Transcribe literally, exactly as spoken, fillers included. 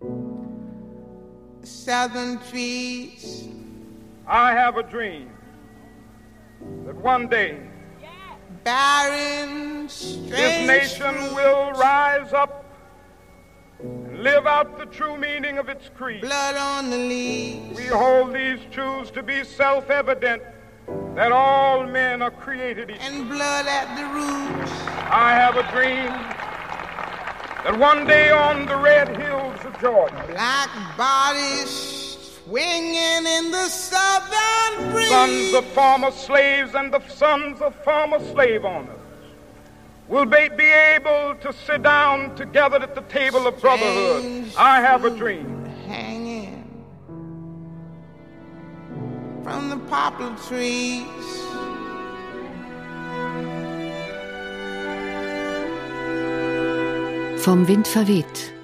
southern trees. I have a dream that one day barren, this nation will rise up and live out the true meaning of its creed. Blood on the leaves. We hold these truths to be self-evident, that all men are created equal. And blood at the roots. I have a dream that one day on the red hills of Georgia, black bodies swinging in the southern breeze, sons of former slaves and the sons of former slave owners will be, be able to sit down together at the table of brotherhood. I have a dream. Hanging from the poplar trees. Vom Wind verweht.